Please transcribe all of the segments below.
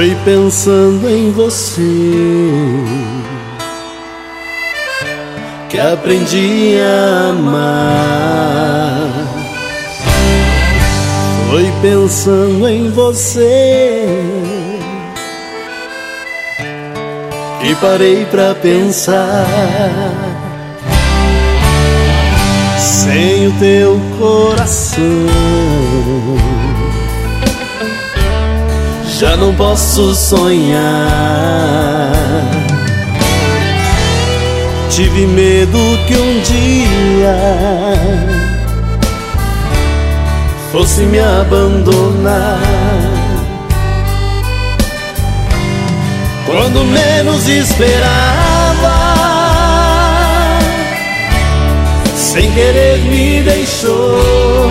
Foi pensando em você que aprendi a amar. Foi pensando em você que parei pra pensar. Sem o teu coração já não posso sonhar. Tive medo que um dia fosse me abandonar. Quando menos esperava, sem querer me deixou.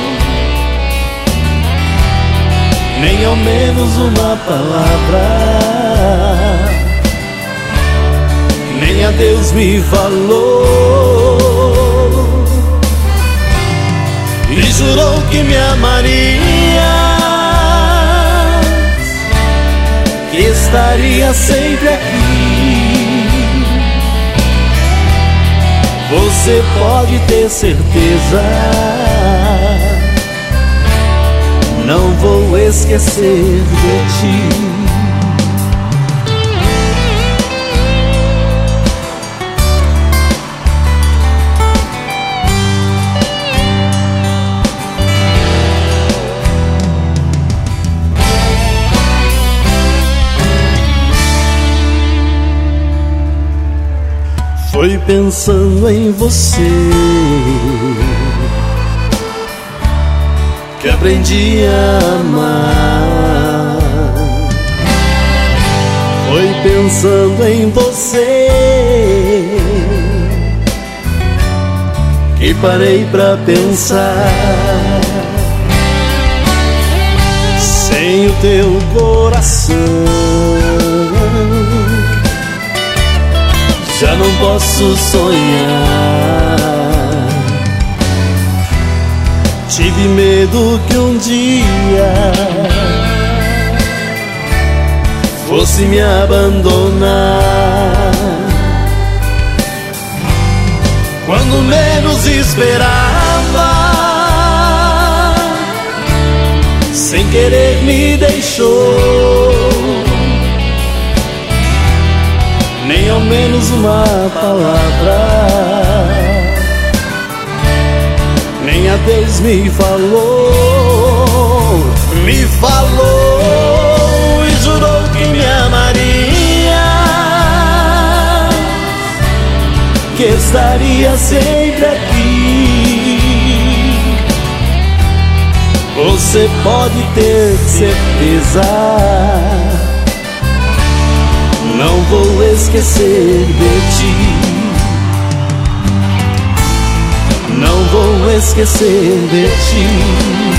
Nem ao menos uma palavra, nem adeus me falou. E jurou que me amaria, que estaria sempre aqui. Você pode ter certeza, não vou esquecer de ti. Foi pensando em você que aprendi a amar. Foi pensando em você que parei pra pensar. Sem o teu coração já não posso sonhar. Tive medo que um dia fosse me abandonar. Quando menos esperava, sem querer me deixou. Nem ao menos uma palavra, nem adeus me falou. Me falou e jurou que me amaria, que estaria sempre aqui. Você pode ter certeza, não vou esquecer de ti. Não vou esquecer de ti.